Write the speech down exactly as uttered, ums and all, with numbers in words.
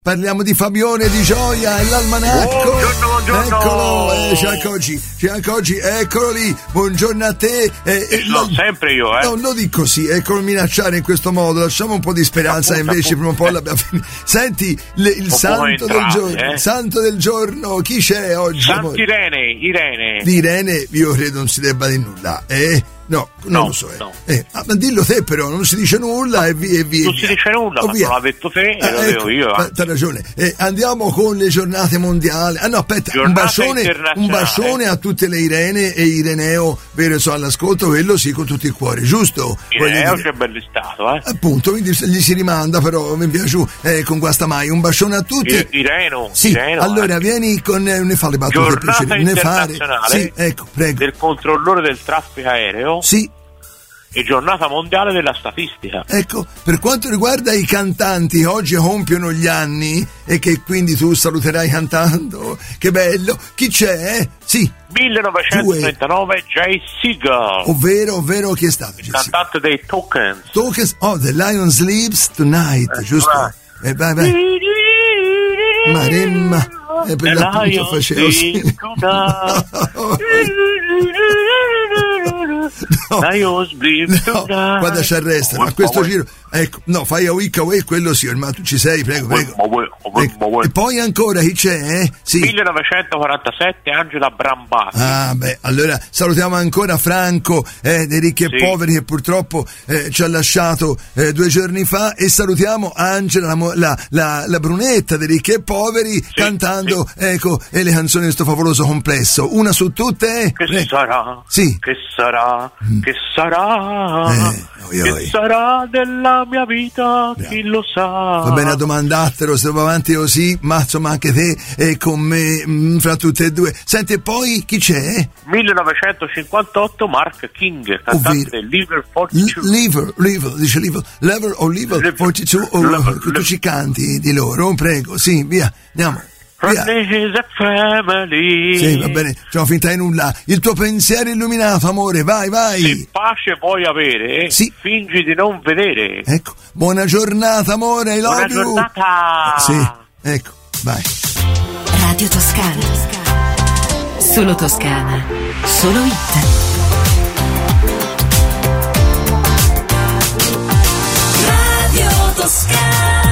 Parliamo di Fabione Di Gioia e l'almanacco. Buongiorno, buongiorno. Eccolo, eh, c'è anche oggi, c'è anche oggi, eccolo lì. Buongiorno a te. Eh, eh, no, lo, sempre io, eh. No, non dico così, ecco, minacciare in questo modo. Lasciamo un po' di speranza, appunto, invece appunto, prima o poi eh. l'abbiamo finito. Senti, le, il santo del giorno, eh. santo del giorno, chi c'è oggi? Sant'Irene, Irene. Di Irene io credo non si debba di nulla, eh? No, non no, lo so. Eh. No. Eh, ma dillo te però, non si dice nulla e via. E via non si dice nulla, oh, ma via. Non l'ha detto te, eh, lo ecco, devo io. Eh. T'ha ragione. Eh, andiamo con le giornate mondiali. Ah no, aspetta, un bacione, un bacione a tutte le Irene e Ireneo, vero, so all'ascolto, quello sì, con tutto il cuore, giusto? Ireneo c'è bello stato, eh. Appunto, quindi gli si rimanda, però mi piace eh, con Guastamai. Un bacione a tutti. I, Ireno, sì, Ireno, allora eh. vieni con eh, ne fa le battute. Giornata piacere, internazionale ne fare. Sì, ecco, prego. Del controllore del traffico aereo. Sì. E giornata mondiale della statistica. Ecco, per quanto riguarda i cantanti che oggi compiono gli anni e che quindi tu saluterai cantando, che bello, chi c'è? Sì. millenovecentotrentanove Jay Segal. Ovvero, ovvero chi è stato? Il cantante dei Tokens. Tokens, oh, The Lion Sleeps Tonight, eh, giusto? Eh, eh vai, vai. Maremma, e per l'appunto facevo sì. No, no, guarda, ci arrestano a questo giro. Ecco, no, fai a week away, quello sì, ma tu ci sei, prego, prego. Ecco. E poi ancora chi c'è? Eh? Sì. millenovecentoquarantasette Angela Brambati. Ah, beh, allora salutiamo ancora Franco eh, dei Ricchi sì. e Poveri che purtroppo eh, ci ha lasciato eh, due giorni fa, e salutiamo Angela, la, la, la, la brunetta dei Ricchi e Poveri, sì, che sì. ecco, e le canzoni di sto favoloso complesso. Una su tutte? Che prego. sarà? Sì. Che sarà? Mm. Che sarà? Eh, oi, oi. Che sarà della mia vita, Bravo. Chi lo sa? Va bene a domandartelo, se va avanti così, ma insomma anche te e con me mh, fra tutte e due. Senti, e poi chi c'è? millenovecentocinquantotto Mark King, cantante Lever quarantadue. Lever, Lever, dice Lever, Lever o Lever quarantadue, o Lever, tu Lever. Ci canti di loro, prego, sì, via, andiamo. Via. Family. Sì, va bene, facciamo finta di nulla. Il tuo pensiero illuminato, amore, vai, vai. Se pace vuoi avere, sì. fingi di non vedere. Ecco, buona giornata, amore, I love buona you. giornata. Sì, ecco, vai. Radio Toscana. Solo Toscana, solo hit. Radio Toscana.